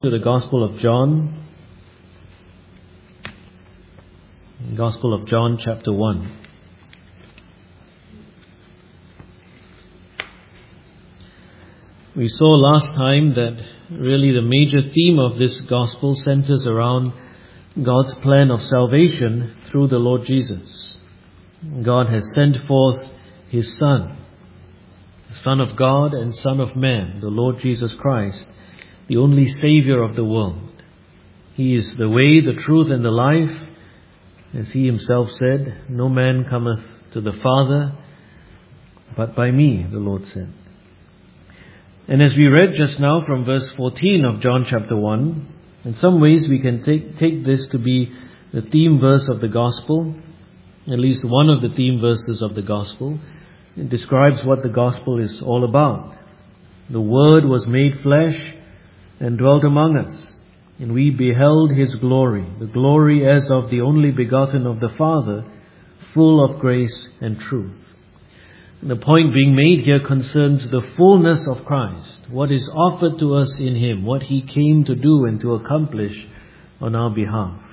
To the Gospel of John. Gospel of John chapter 1. We saw last time that really the major theme of this Gospel centers around God's plan of salvation through the Lord Jesus. God has sent forth His Son, the Son of God and Son of Man, the Lord Jesus Christ, the only Saviour of the world. He is the way, the truth and the life. As He Himself said, no man cometh to the Father but by me, the Lord said. And as we read just now from verse 14 of John chapter 1, in some ways we can take this to be the theme verse of the Gospel, at least one of the theme verses of the Gospel. It describes what the Gospel is all about. The Word was made flesh and dwelt among us, and we beheld His glory, the glory as of the only begotten of the Father, full of grace and truth. And the point being made here concerns the fullness of Christ, what is offered to us in Him, what He came to do and to accomplish on our behalf.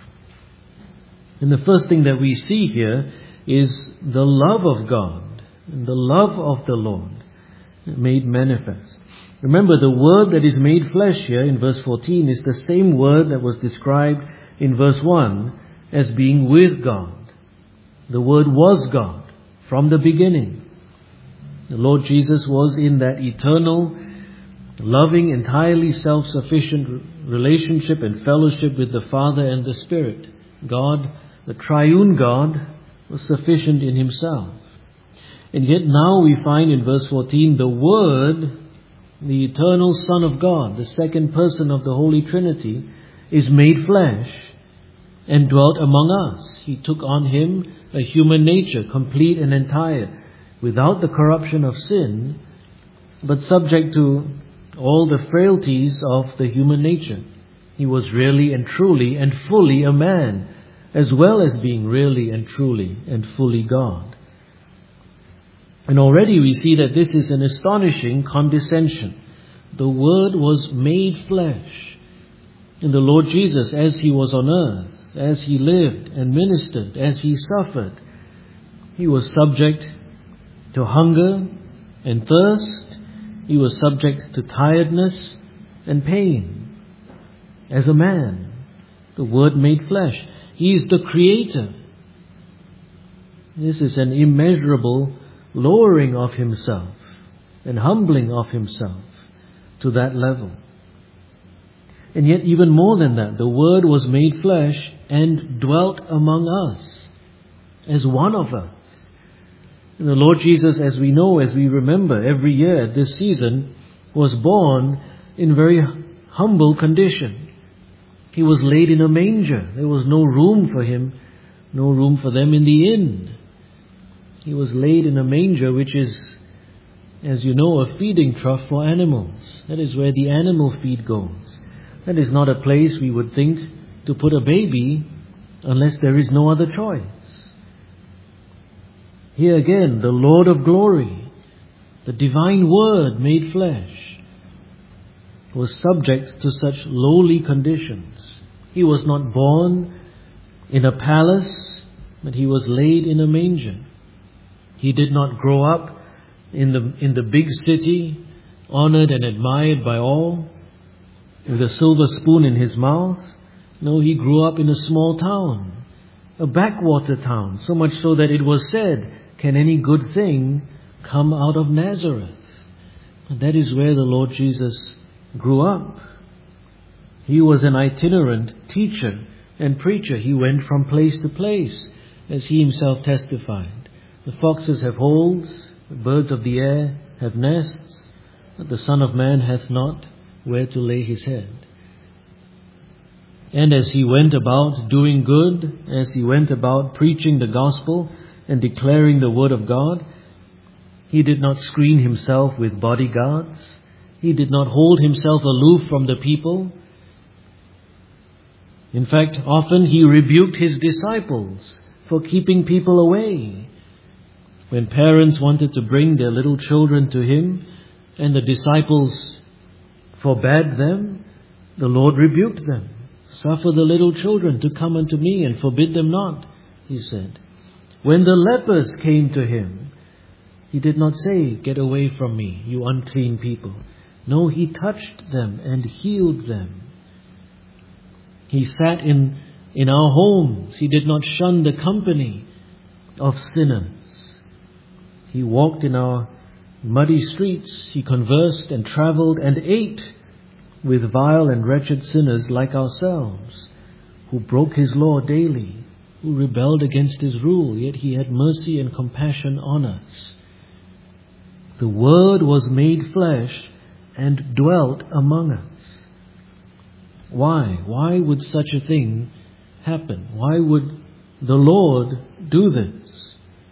And the first thing that we see here is the love of God and the love of the Lord made manifest. Remember, the Word that is made flesh here in verse 14 is the same Word that was described in verse 1 as being with God. The Word was God from the beginning. The Lord Jesus was in that eternal, loving, entirely self-sufficient relationship and fellowship with the Father and the Spirit. God, the triune God, was sufficient in Himself. And yet now we find in verse 14 the Word, the eternal Son of God, the second person of the Holy Trinity, is made flesh and dwelt among us. He took on Him a human nature, complete and entire, without the corruption of sin, but subject to all the frailties of the human nature. He was really and truly and fully a man, as well as being really and truly and fully God. And already we see that this is an astonishing condescension. The Word was made flesh. And the Lord Jesus, as He was on earth, as He lived and ministered, as He suffered, He was subject to hunger and thirst. He was subject to tiredness and pain. As a man, the Word made flesh. He is the Creator. This is an immeasurable lowering of Himself and humbling of Himself to that level. And yet even more than that, the Word was made flesh and dwelt among us as one of us. And the Lord Jesus, as we know, as we remember every year at this season, was born in very humble condition. He was laid in a manger. There was no room for Him, no room for them in the inn. He was laid in a manger, which is, as you know, a feeding trough for animals. That is where the animal feed goes. That is not a place we would think to put a baby unless there is no other choice. Here again, the Lord of glory, the divine Word made flesh, was subject to such lowly conditions. He was not born in a palace, but He was laid in a manger. He did not grow up in the big city, honored and admired by all, with a silver spoon in His mouth. No, He grew up in a small town, a backwater town, so much so that it was said, can any good thing come out of Nazareth? And that is where the Lord Jesus grew up. He was an itinerant teacher and preacher. He went from place to place, as He Himself testified. The foxes have holes, the birds of the air have nests, but the Son of Man hath not where to lay His head. And as He went about doing good, as He went about preaching the gospel and declaring the word of God, He did not screen Himself with bodyguards. He did not hold Himself aloof from the people. In fact, often He rebuked His disciples for keeping people away. When parents wanted to bring their little children to Him and the disciples forbade them, The Lord rebuked them. Suffer the little children to come unto me, and forbid them not, he said. When the lepers came to him, he did not say, get away from me, you unclean people. No, he touched them and healed them. He sat in our homes. He did not shun the company of sinners. He walked in our muddy streets. He conversed and traveled and ate with vile and wretched sinners like ourselves, who broke his law daily, who rebelled against his rule, yet he had mercy and compassion on us. The Word was made flesh and dwelt among us. Why? Why would such a thing happen? Why would the Lord do this?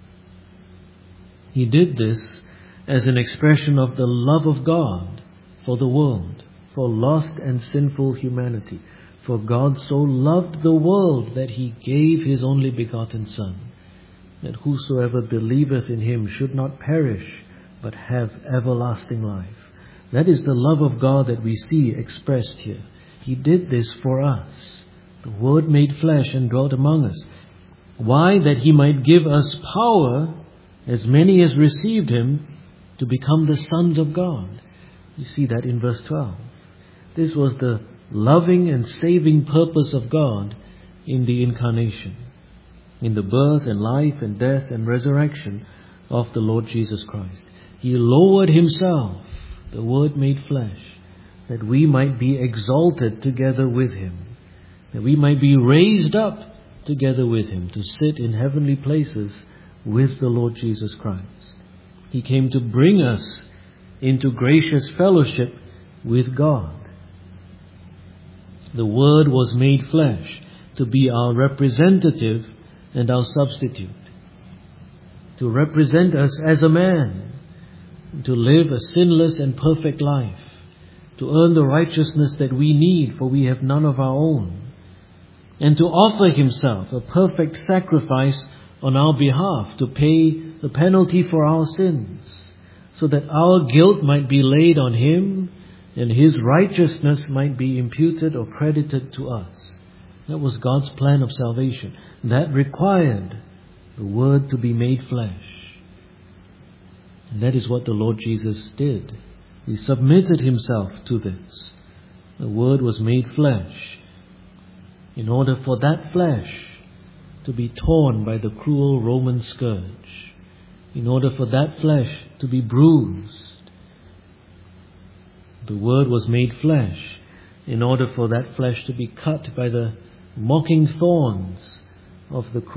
He did this as an expression of the love of God for the world, for lost and sinful humanity. For God so loved the world that he gave his only begotten Son, that whosoever believeth in him should not perish, but have everlasting life. That is the love of God that we see expressed here. He did this for us. The Word made flesh and dwelt among us. Why? That he might give us power, as many as received him, to become the sons of God. You see that in verse 12. This was the loving and saving purpose of God in the incarnation, in the birth and life and death and resurrection of the Lord Jesus Christ. He lowered himself, the Word made flesh, that we might be exalted together with him, that we might be raised up together with him to sit in heavenly places with the Lord Jesus Christ. He came to bring us into gracious fellowship with God. The Word was made flesh to be our representative and our substitute, to represent us as a man, to live a sinless and perfect life, to earn the righteousness that we need, for we have none of our own, and to offer himself a perfect sacrifice on our behalf to pay the penalty for our sins, so that our guilt might be laid on him and his righteousness might be imputed or credited to us. That was God's plan of salvation. That required the Word to be made flesh. And that is what the Lord Jesus did. He submitted himself to this. The Word was made flesh in order for that flesh to be torn by the cruel Roman scourge, in order for that flesh to be bruised. The Word was made flesh in order for that flesh to be cut by the mocking thorns of the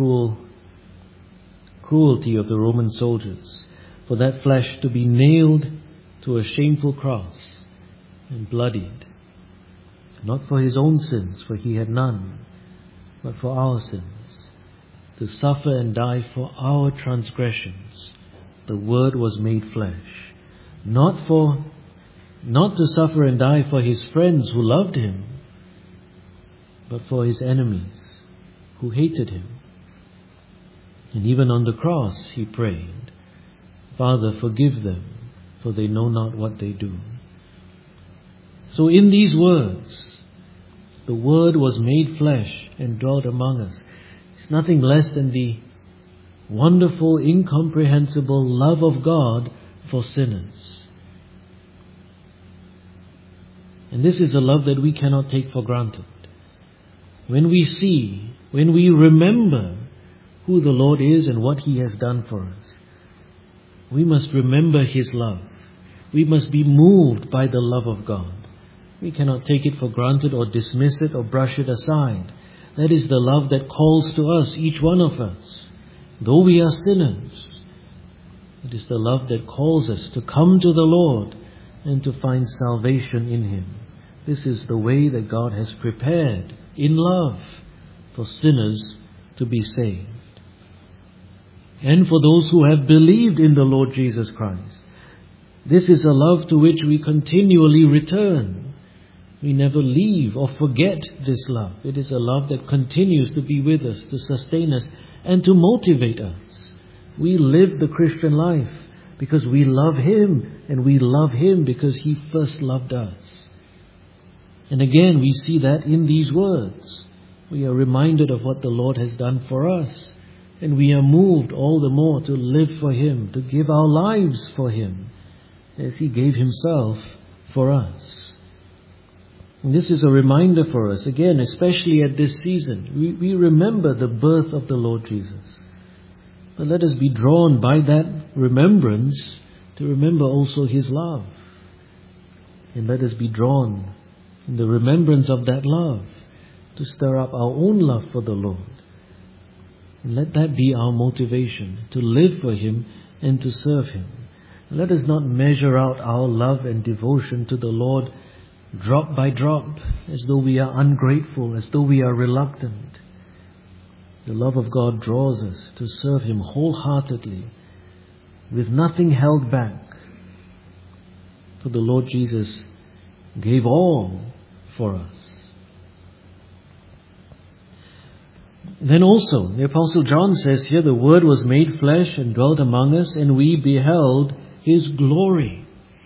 cruelty of the Roman soldiers, for that flesh to be nailed to a shameful cross and bloodied, not for his own sins, for he had none, but for our sins, to suffer and die for our transgressions. The Word was made flesh, not to suffer and die for his friends who loved him, but for his enemies who hated him. And even on the cross he prayed, Father, forgive them, for they know not what they do. So in these words, the Word was made flesh and dwelt among us. It's nothing less than the wonderful, incomprehensible love of God for sinners. And this is a love that we cannot take for granted. When we remember who the Lord is and what he has done for us, we must remember his love. We must be moved by the love of God. We cannot take it for granted or dismiss it or brush it aside. That is the love that calls to us, each one of us. Though we are sinners, it is the love that calls us to come to the Lord and to find salvation in him. This is the way that God has prepared in love for sinners to be saved. And for those who have believed in the Lord Jesus Christ, this is a love to which we continually return. We never leave or forget this love. It is a love that continues to be with us, to sustain us, and to motivate us. We live the Christian life because we love him, and we love him because he first loved us. And again, we see that in these words. We are reminded of what the Lord has done for us. And we are moved all the more to live for Him, to give our lives for Him, as He gave Himself for us. And this is a reminder for us, again, especially at this season. We remember the birth of the Lord Jesus. But let us be drawn by that remembrance to remember also His love. And let us be drawn in the remembrance of that love to stir up our own love for the Lord. And let that be our motivation, to live for Him and to serve Him. Let us not measure out our love and devotion to the Lord drop by drop, as though we are ungrateful, as though we are reluctant. The love of God draws us to serve Him wholeheartedly, with nothing held back. For the Lord Jesus gave all for us. Then also, the Apostle John says here, the Word was made flesh and dwelt among us, and we beheld His glory.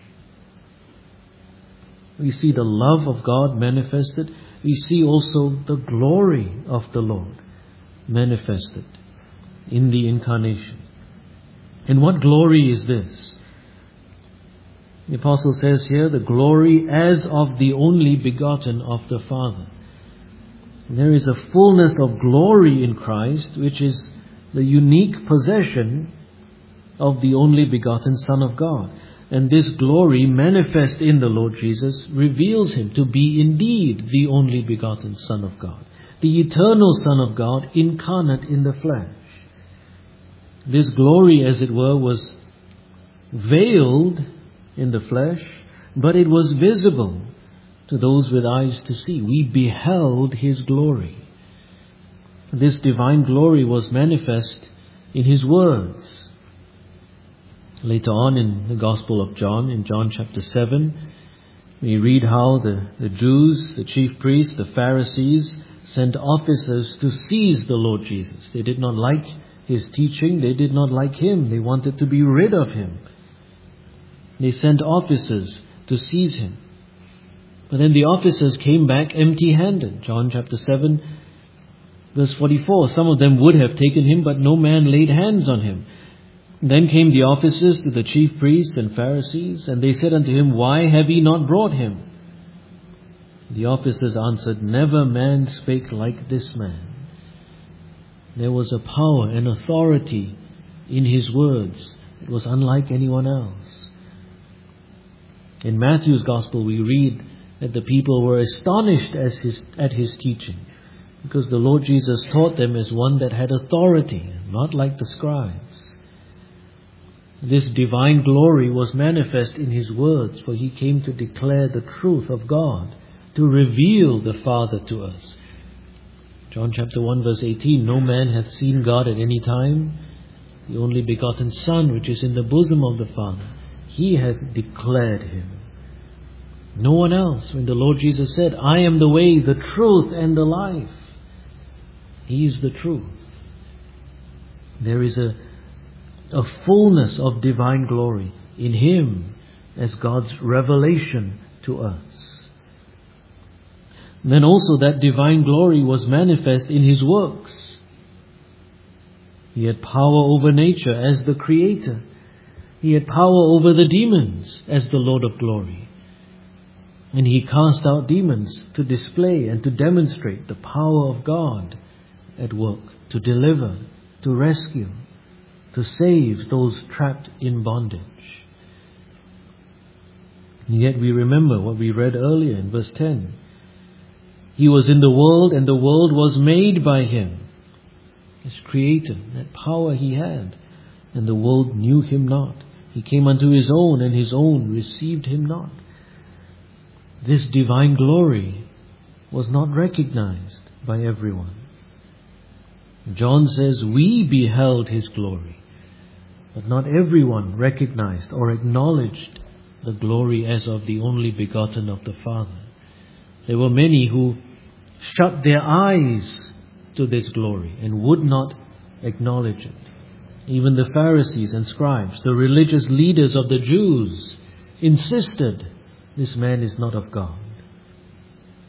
We see the love of God manifested. We see also the glory of the Lord manifested in the incarnation. And what glory is this? The Apostle says here, the glory as of the only begotten of the Father. There is a fullness of glory in Christ, which is the unique possession of the only begotten Son of God. And this glory manifest in the Lord Jesus reveals Him to be indeed the only begotten Son of God, the eternal Son of God incarnate in the flesh. This glory, as it were, was veiled in the flesh, but it was visible to those with eyes to see. We beheld His glory. This divine glory was manifest in His words. Later on in the Gospel of John, in John chapter 7, we read how the Jews, the chief priests, the Pharisees, sent officers to seize the Lord Jesus. They did not like His teaching. They did not like Him. They wanted to be rid of Him. They sent officers to seize Him. But then the officers came back empty-handed. John chapter 7, verse 44. Some of them would have taken Him, but no man laid hands on Him. Then came the officers to the chief priests and Pharisees, and they said unto Him, Why have ye not brought Him? The officers answered, Never man spake like this man. There was a power and authority in His words. It was unlike anyone else. In Matthew's Gospel we read that the people were astonished at His teaching, because the Lord Jesus taught them as one that had authority, not like the scribes. This divine glory was manifest in His words, for He came to declare the truth of God, to reveal the Father to us. John chapter 1 verse 18, No man hath seen God at any time. The only begotten Son, which is in the bosom of the Father, He hath declared Him. No one else. When the Lord Jesus said, I am the way, the truth, and the life, He is the truth. There is a fullness of divine glory in Him as God's revelation to us. And then also that divine glory was manifest in His works. He had power over nature as the Creator. He had power over the demons as the Lord of glory. And He cast out demons to display and to demonstrate the power of God at work, to deliver, to rescue, to save those trapped in bondage. And yet we remember what we read earlier in verse 10. He was in the world, and the world was made by Him. His Creator, that power He had, and the world knew Him not. He came unto His own, and His own received Him not. This divine glory was not recognized by everyone. John says, we beheld His glory. But not everyone recognized or acknowledged the glory as of the only begotten of the Father. There were many who shut their eyes to this glory and would not acknowledge it. Even the Pharisees and scribes, the religious leaders of the Jews, insisted, this man is not of God.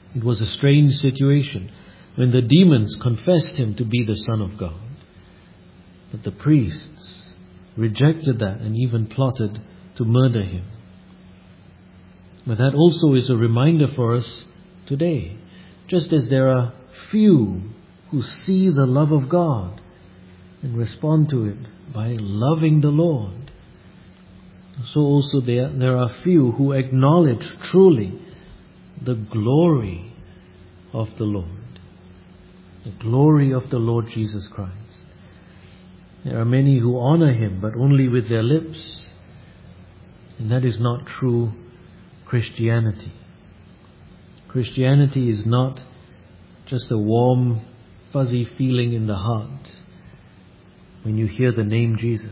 It was a strange situation when the demons confessed him to be the Son of God. But the priests rejected that and even plotted to murder him. But that also is a reminder for us today. Just as there are few who see the love of God and respond to it by loving the Lord, so also there are few who acknowledge truly the glory of the Lord. The glory of the Lord Jesus Christ. There are many who honor Him, but only with their lips. And that is not true Christianity. Christianity is not just a warm, fuzzy feeling in the heart when you hear the name Jesus.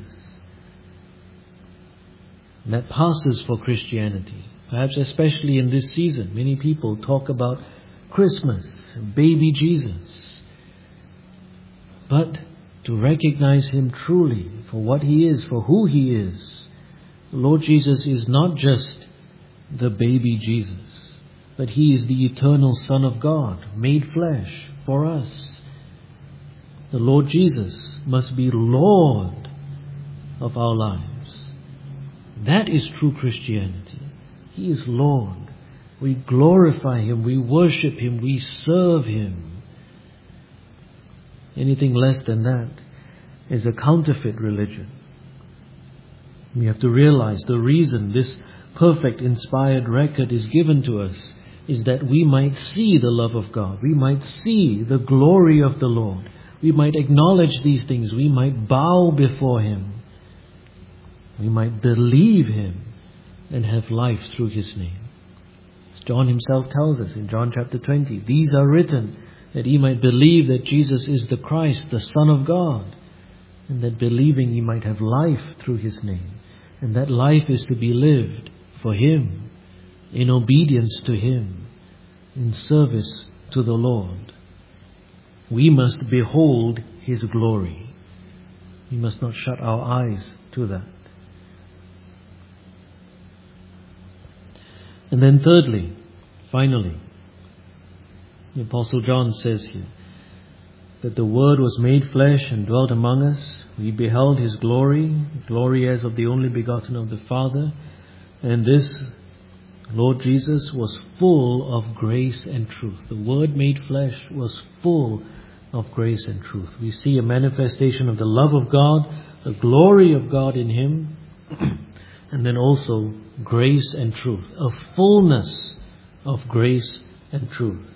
And that passes for Christianity. Perhaps especially in this season, many people talk about Christmas, baby Jesus. But to recognize Him truly for what He is, for who He is, the Lord Jesus is not just the baby Jesus, but He is the eternal Son of God, made flesh for us. The Lord Jesus must be Lord of our lives. That is true Christianity. He is Lord. We glorify Him, we worship Him, we serve Him. Anything less than that is a counterfeit religion. We have to realize the reason this perfect inspired record is given to us is that we might see the love of God. We might see the glory of the Lord. We might acknowledge these things. We might bow before Him. We might believe Him and have life through His name. As John himself tells us in John chapter 20, these are written that ye might believe that Jesus is the Christ, the Son of God, and that believing ye might have life through His name. And that life is to be lived for Him, in obedience to Him, in service to the Lord. We must behold His glory. We must not shut our eyes to that. And then thirdly, finally, the Apostle John says here that the Word was made flesh and dwelt among us. We beheld His glory, glory as of the only begotten of the Father. And this Lord Jesus was full of grace and truth. The Word made flesh was full of grace and truth. We see a manifestation of the love of God, the glory of God in Him, and then also grace and truth, a fullness of grace and truth.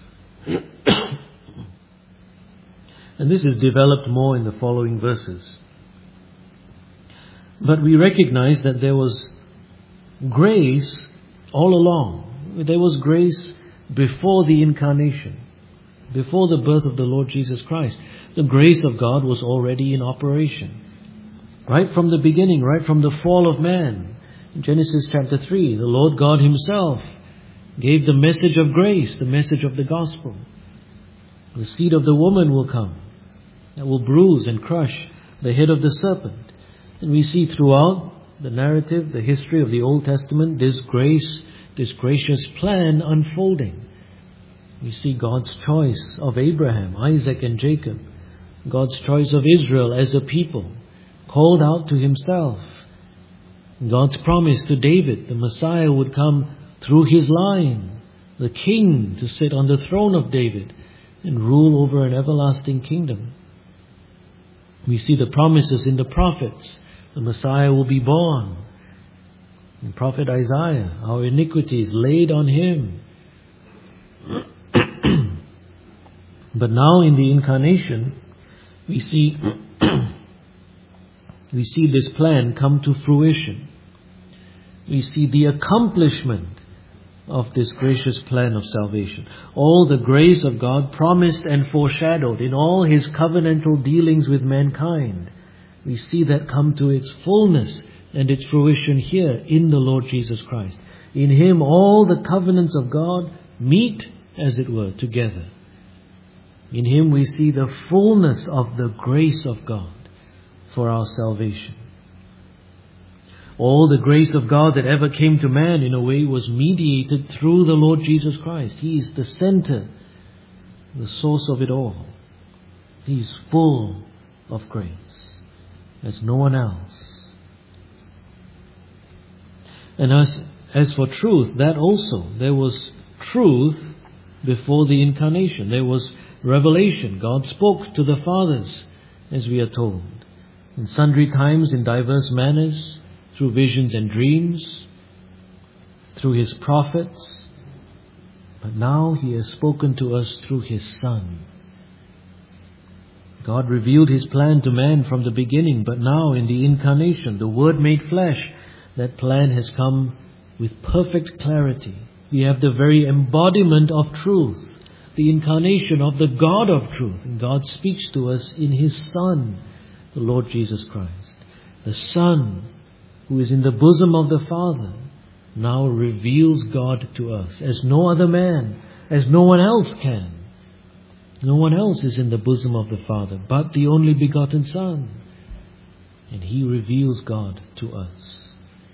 And this is developed more in the following verses. But we recognize that there was grace all along. There was grace before the incarnation, before the birth of the Lord Jesus Christ. The grace of God was already in operation. Right from the beginning, right from the fall of man. In Genesis chapter 3, the Lord God Himself gave the message of grace, the message of the gospel. The seed of the woman will come that will bruise and crush the head of the serpent. And we see throughout the narrative, the history of the Old Testament, this grace, this gracious plan unfolding. We see God's choice of Abraham, Isaac and Jacob. God's choice of Israel as a people, called out to Himself. God's promise to David, the Messiah would come through his line, the king to sit on the throne of David and rule over an everlasting kingdom. We see the promises in the prophets. The Messiah will be born. In Prophet Isaiah, our iniquities laid on Him. But now in the incarnation, we see this plan come to fruition. We see the accomplishment of this gracious plan of salvation. All the grace of God promised and foreshadowed in all His covenantal dealings with mankind. We see that come to its fullness and its fruition here in the Lord Jesus Christ. In Him all the covenants of God meet, as it were, together. In Him we see the fullness of the grace of God for our salvation. All the grace of God that ever came to man, in a way, was mediated through the Lord Jesus Christ. He is the center, the source of it all. He is full of grace, as no one else. And as for truth, that also, there was truth before the incarnation. There was revelation. God spoke to the fathers, as we are told, in sundry times, in diverse manners, through visions and dreams, through His prophets. But now He has spoken to us through His Son. God revealed His plan to man from the beginning, but now in the incarnation, the Word made flesh, that plan has come with perfect clarity. We have the very embodiment of truth, the incarnation of the God of truth. And God speaks to us in His Son, the Lord Jesus Christ. The Son, who is in the bosom of the Father, now reveals God to us as no other man, as no one else can. No one else is in the bosom of the Father but the only begotten Son. And He reveals God to us.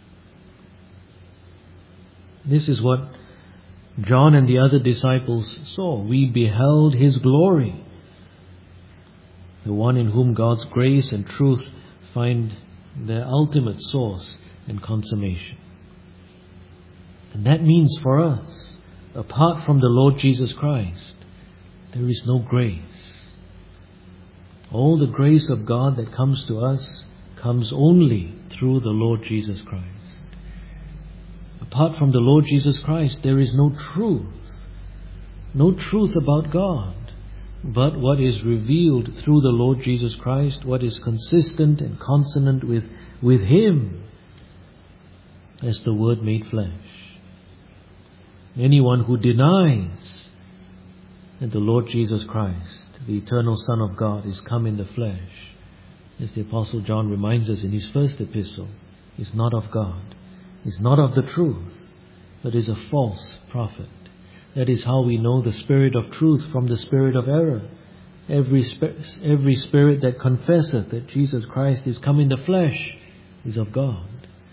This is what John and the other disciples saw. We beheld His glory, the one in whom God's grace and truth find their ultimate source and consummation. And that means for us, apart from the Lord Jesus Christ, there is no grace. All the grace of God that comes to us comes only through the Lord Jesus Christ. Apart from the Lord Jesus Christ, there is no truth. No truth about God. But what is revealed through the Lord Jesus Christ, what is consistent and consonant with Him as the Word made flesh. Anyone who denies that the Lord Jesus Christ, the eternal Son of God, is come in the flesh, as the Apostle John reminds us in his first epistle, is not of God, is not of the truth, but is a false prophet. That is how we know the spirit of truth from the spirit of error. Every spirit that confesseth that Jesus Christ is come in the flesh is of God.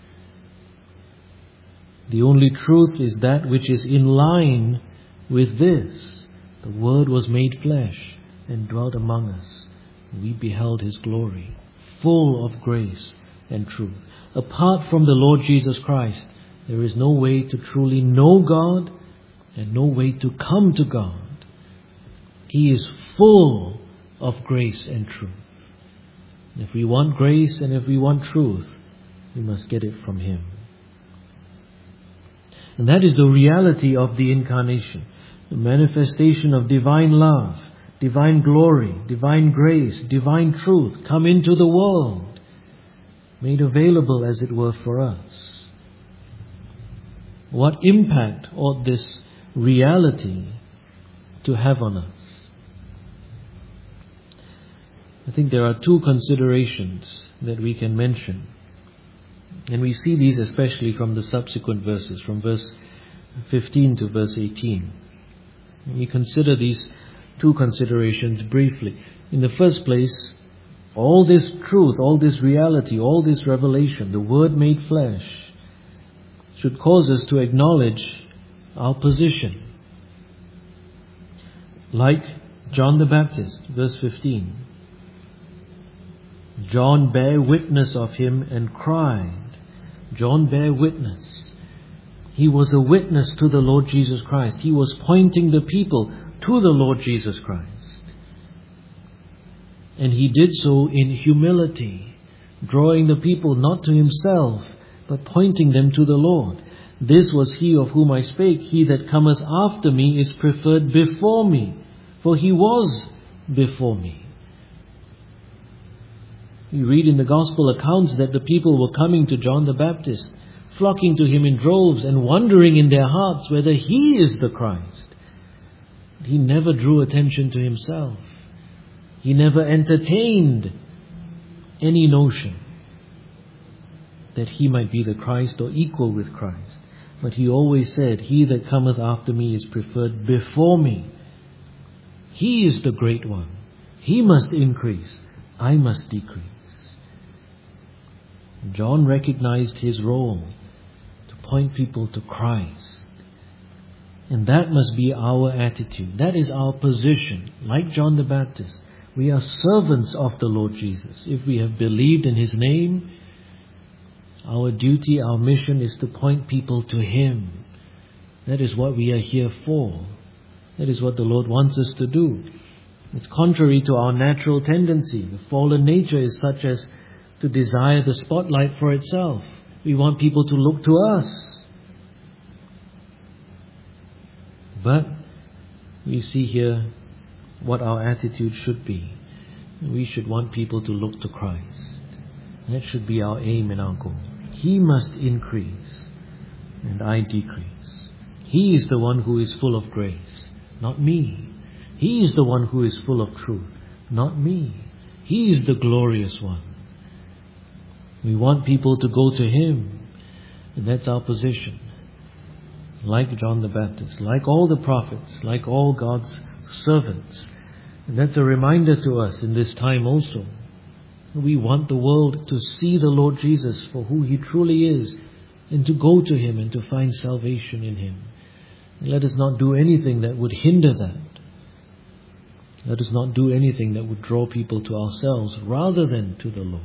The only truth is that which is in line with this. The Word was made flesh and dwelt among us. We beheld His glory, full of grace and truth. Apart from the Lord Jesus Christ, there is no way to truly know God and no way to come to God. He is full of grace and truth. And if we want grace and if we want truth, we must get it from Him. And that is the reality of the incarnation, the manifestation of divine love, divine glory, divine grace, divine truth come into the world, made available as it were for us. What impact ought this reality to have on us? I think there are two considerations that we can mention. And we see these especially from the subsequent verses, from verse 15 to verse 18. And we consider these two considerations briefly. In the first place, all this truth, all this reality, all this revelation, the Word made flesh, should cause us to acknowledge our position. Like John the Baptist, verse 15. John bare witness of Him and cried. John bare witness. He was a witness to the Lord Jesus Christ. He was pointing the people to the Lord Jesus Christ. And he did so in humility, drawing the people not to himself, but pointing them to the Lord. This was he of whom I spake. He that cometh after me is preferred before me, for he was before me. We read in the Gospel accounts that the people were coming to John the Baptist, flocking to him in droves and wondering in their hearts whether he is the Christ. He never drew attention to himself. He never entertained any notion that he might be the Christ or equal with Christ. But he always said, he that cometh after me is preferred before me. He is the great one. He must increase. I must decrease. John recognized his role to point people to Christ. And that must be our attitude. That is our position. Like John the Baptist, we are servants of the Lord Jesus. If we have believed in His name, our duty, our mission is to point people to Him. That is what we are here for. That is what the Lord wants us to do. It's contrary to our natural tendency. The fallen nature is such as to desire the spotlight for itself. We want people to look to us. But we see here what our attitude should be. We should want people to look to Christ. That should be our aim and our goal. He must increase and I decrease. He is the one who is full of grace, not me. He is the one who is full of truth, not me. He is the glorious one. We want people to go to Him, and that's our position. Like John the Baptist, like all the prophets, like all God's servants. And that's a reminder to us in this time also. We want the world to see the Lord Jesus for who He truly is, and to go to Him and to find salvation in Him. And let us not do anything that would hinder that. Let us not do anything that would draw people to ourselves rather than to the Lord.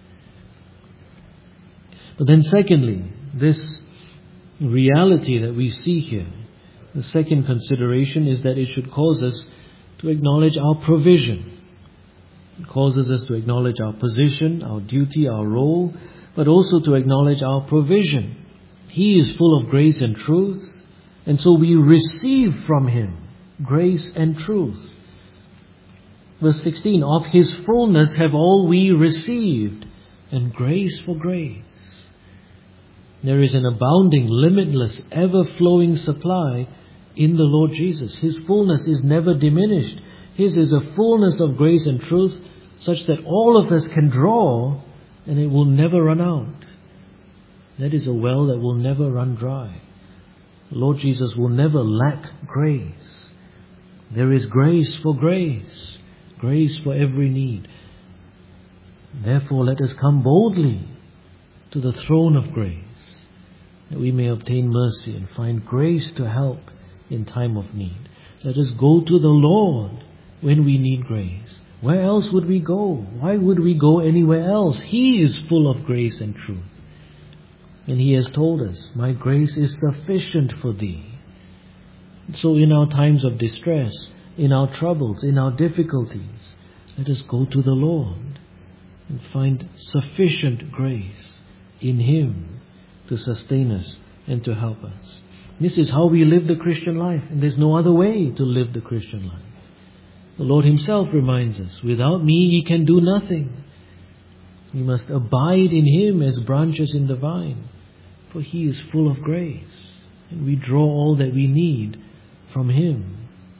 But then secondly, this reality that we see here, the second consideration is that it should cause us to acknowledge our provision. It causes us to acknowledge our position, our duty, our role, but also to acknowledge our provision. He is full of grace and truth, and so we receive from Him grace and truth. Verse 16, of His fullness have all we received, and grace for grace. There is an abounding, limitless, ever-flowing supply in the Lord Jesus. His fullness is never diminished. His is a fullness of grace and truth such that all of us can draw and it will never run out. That is a well that will never run dry. The Lord Jesus will never lack grace. There is grace for grace. Grace for every need. Therefore, let us come boldly to the throne of grace, that we may obtain mercy and find grace to help in time of need. Let us go to the Lord when we need grace. Where else would we go? Why would we go anywhere else? He is full of grace and truth. And He has told us, my grace is sufficient for thee. So in our times of distress, in our troubles, in our difficulties, let us go to the Lord and find sufficient grace in Him to sustain us and to help us. This is how we live the Christian life, and there's no other way to live the Christian life. The Lord Himself reminds us, without me ye can do nothing. We must abide in Him as branches in the vine, for He is full of grace, and we draw all that we need from Him.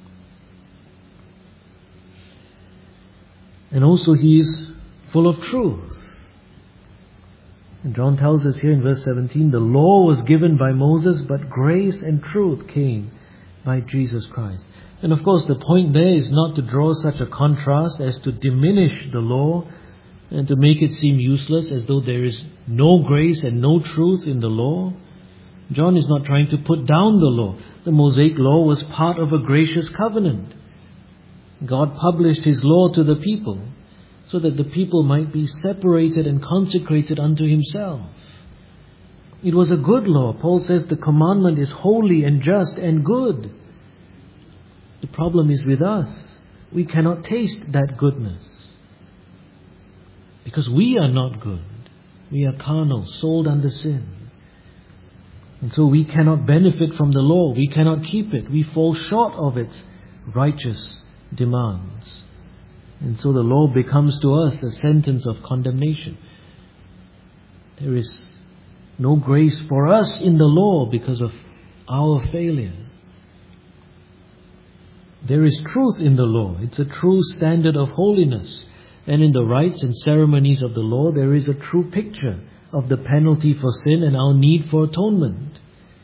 And also He is full of truth. And John tells us here in verse 17, the law was given by Moses, but grace and truth came by Jesus Christ. And of course the point there is not to draw such a contrast as to diminish the law and to make it seem useless, as though there is no grace and no truth in the law. John is not trying to put down the law. The Mosaic law was part of a gracious covenant. God published His law to the people so that the people might be separated and consecrated unto Himself. It was a good law. Paul says the commandment is holy and just and good. The problem is with us. We cannot taste that goodness because we are not good. We are carnal, sold under sin. And so we cannot benefit from the law. We cannot keep it. We fall short of its righteous demands. And so the law becomes to us a sentence of condemnation. There is no grace for us in the law because of our failure. There is truth in the law. It's a true standard of holiness. And in the rites and ceremonies of the law, there is a true picture of the penalty for sin and our need for atonement.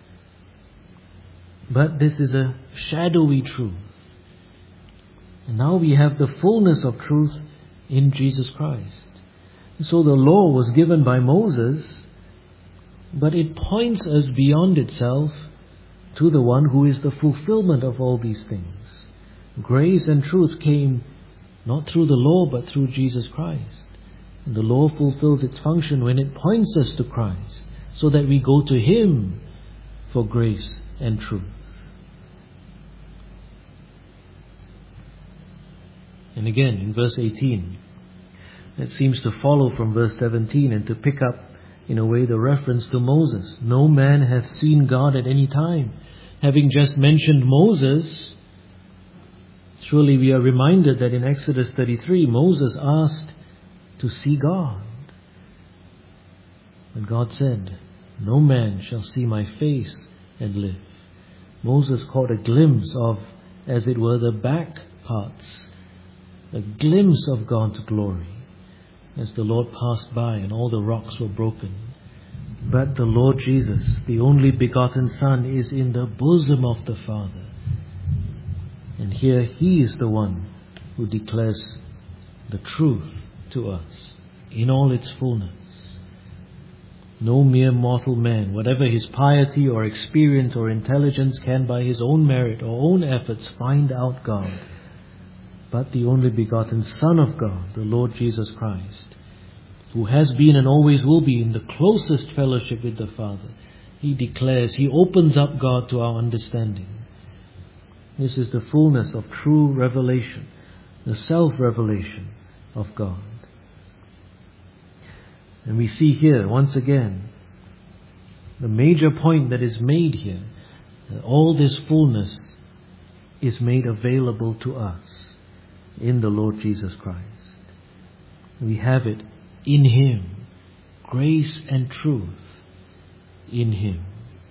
But this is a shadowy truth. And now we have the fullness of truth in Jesus Christ. So the law was given by Moses, but it points us beyond itself to the one who is the fulfillment of all these things. Grace and truth came not through the law, but through Jesus Christ. And the law fulfills its function when it points us to Christ, so that we go to Him for grace and truth. And again, in verse 18, it seems to follow from verse 17 and to pick up, in a way, the reference to Moses. No man hath seen God at any time. Having just mentioned Moses, surely we are reminded that in Exodus 33, Moses asked to see God. And God said, no man shall see my face and live. Moses caught a glimpse of, as it were, the back parts, a glimpse of God's glory, as the Lord passed by and all the rocks were broken. But the Lord Jesus, the only begotten Son, is in the bosom of the Father. And here He is the one who declares the truth to us in all its fullness. No mere mortal man, whatever his piety or experience or intelligence, can by his own merit or own efforts find out God, but the only begotten Son of God, the Lord Jesus Christ, who has been and always will be in the closest fellowship with the Father. He declares, He opens up God to our understanding. This is the fullness of true revelation, the self-revelation of God. And we see here, once again, the major point that is made here, that all this fullness is made available to us in the Lord Jesus Christ. We have it in Him, grace and truth in Him.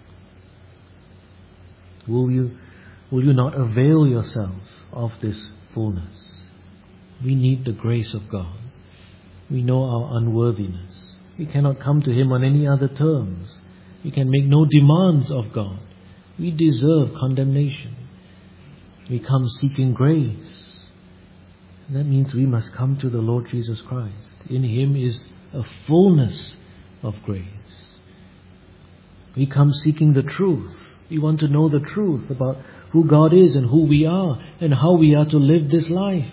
Will you not avail yourself of this fullness? We need the grace of God. We know our unworthiness. We cannot come to Him on any other terms. We can make no demands of God. We deserve condemnation. We come seeking grace. And that means we must come to the Lord Jesus Christ. In Him is a fullness of grace. We come seeking the truth. We want to know the truth about who God is and who we are and how we are to live this life.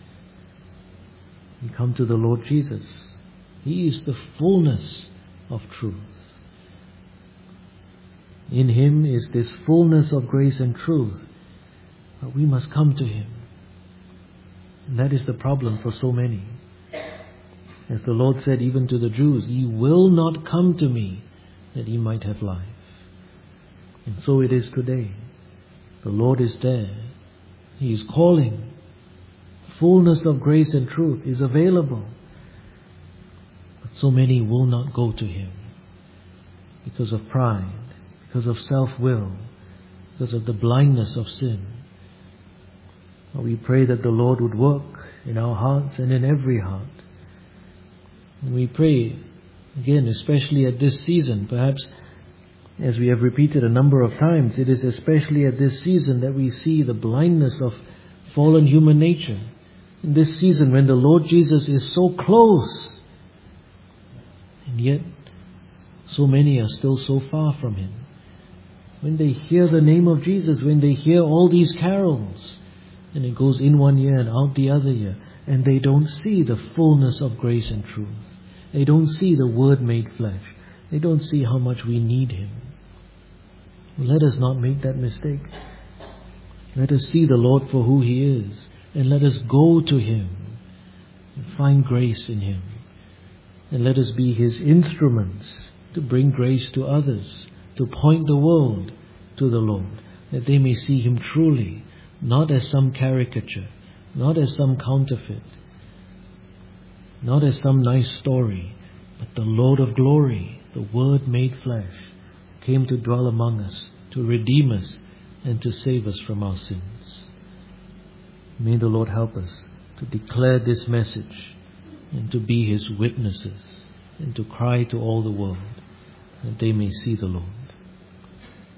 We come to the Lord Jesus. He is the fullness of truth. In Him is this fullness of grace and truth. But we must come to Him. And that is the problem for so many. As the Lord said even to the Jews, Ye will not come to me that ye might have life. And so it is today. The Lord is there. He is calling. Fullness of grace and truth is available. But so many will not go to Him because of pride, because of self-will, because of the blindness of sin. We pray that the Lord would work in our hearts and in every heart. And we pray, again, especially at this season, perhaps as we have repeated a number of times, it is especially at this season that we see the blindness of fallen human nature. In this season when the Lord Jesus is so close, and yet so many are still so far from Him. When they hear the name of Jesus, when they hear all these carols, and it goes in one ear and out the other ear, and they don't see the fullness of grace and truth. They don't see the Word made flesh. They don't see how much we need Him. Let us not make that mistake. Let us see the Lord for who He is, and let us go to Him and find grace in Him. And let us be His instruments to bring grace to others, to point the world to the Lord, that they may see Him truly, not as some caricature, not as some counterfeit, not as some nice story, but the Lord of glory, the Word made flesh, came to dwell among us, to redeem us, and to save us from our sins. May the Lord help us to declare this message and to be His witnesses and to cry to all the world that they may see the Lord.